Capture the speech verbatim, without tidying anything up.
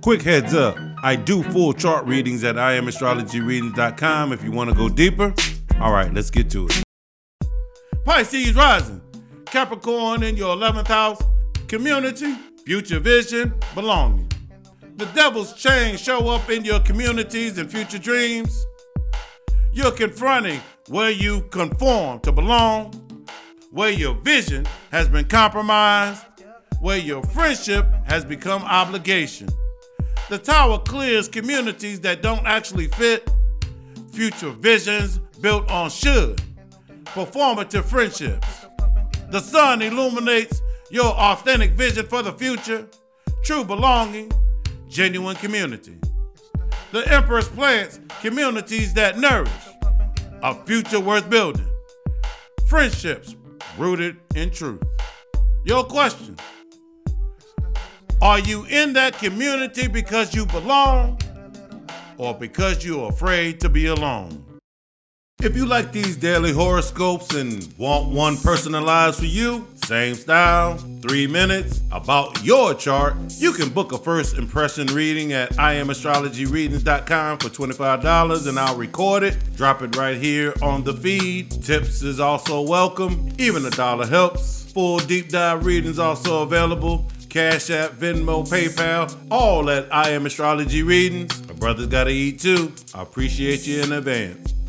Quick heads up, I do full chart readings at I am astrology readings dot com if you want to go deeper. All right, let's get to it. Pisces rising, Capricorn in your eleventh house, community, future vision, belonging. The devil's chains show up in your communities and future dreams. You're confronting where you conform to belong, where your vision has been compromised, where your friendship has become obligation. The tower clears communities that don't actually fit, future visions built on should, performative friendships. The sun illuminates your authentic vision for the future, true belonging, genuine community. The Empress plants communities that nourish a future worth building, friendships rooted in truth. Your question: are you in that community because you belong or because you're afraid to be alone? If you like these daily horoscopes and want one personalized for you, same style, three minutes, about your chart, you can book a first impression reading at I am astrology readings dot com for twenty-five dollars and I'll record it, drop it right here on the feed. Tips is also welcome, even a dollar helps. Full deep dive readings also available. Cash App, Venmo, PayPal, all at I Am Astrology Readings. My brother's gotta eat too. I appreciate you in advance.